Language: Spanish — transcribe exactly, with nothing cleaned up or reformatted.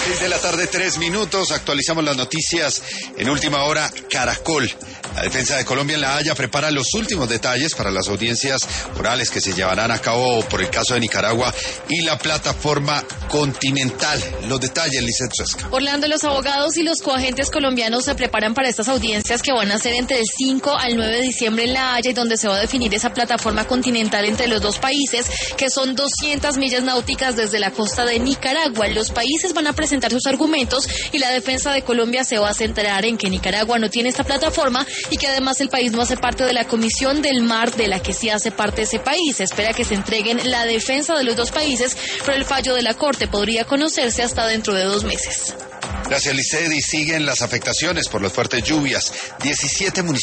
seis de la tarde, tres minutos. Actualizamos las noticias en última hora. Caracol. La defensa de Colombia en La Haya prepara los últimos detalles para las audiencias orales que se llevarán a cabo por el caso de Nicaragua y la plataforma continental. Los detalles, Lizeth Suezca. Orlando, los abogados y los coagentes colombianos se preparan para estas audiencias que van a ser entre el cinco al nueve de diciembre en La Haya, y donde se va a definir esa plataforma continental entre los dos países, que son doscientas millas náuticas desde la costa de Nicaragua. Los países van a presentar sus argumentos y la defensa de Colombia se va a centrar en que Nicaragua no tiene esta plataforma y que además el país no hace parte de la Comisión del Mar, de la que sí hace parte ese país. Se espera que se entreguen la defensa de los dos países, pero el fallo de la Corte podría conocerse hasta dentro de dos meses. Gracias, Lizeth. Y siguen las afectaciones por las fuertes lluvias. diecisiete municipios